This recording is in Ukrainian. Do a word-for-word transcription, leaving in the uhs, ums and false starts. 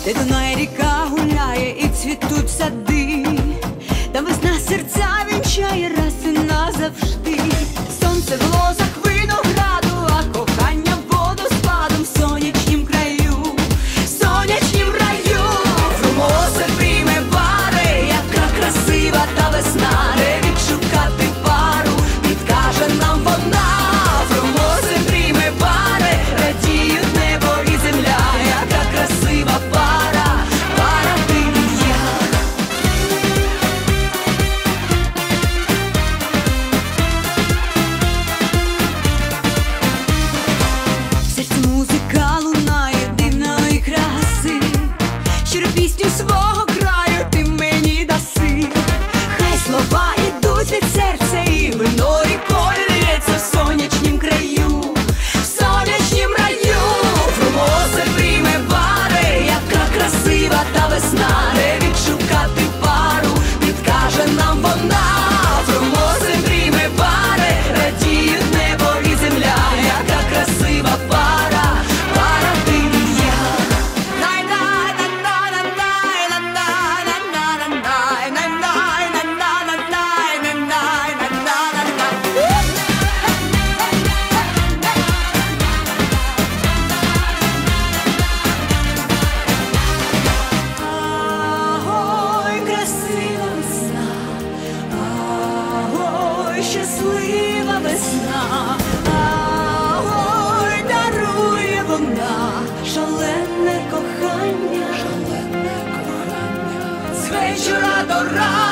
де Дунай ріка гуляє і цвітуть сади, та весна серця вінчає раз і назавжди. Сонце в лозах винограду, а кохання водоспадом в сонячнім краю, в сонячнім раю. Формоса прийме пари, яка красива та весна, де відшукати пару, підкаже нам вона. Формоса прийме пари, радіють небо і земля, яка красива пара, пара ти і я. В серці музика лунає дивної краси, щиру пісню свого краю ти мені даси. Хай слова йдуть від серця і вино рікою лється в сонячнім краю, в сонячнім раю. Формоса прийме пари, яка красива та весна, де відшукати пару, підкаже нам вона. Формоса прийме пари, радіють небо і земля, яка красива пара, пара ти і я. Агой, красива весна, агой, щаслива весна, агой, дарує вона шалене кохання, шалене кохання з вечора до ранку.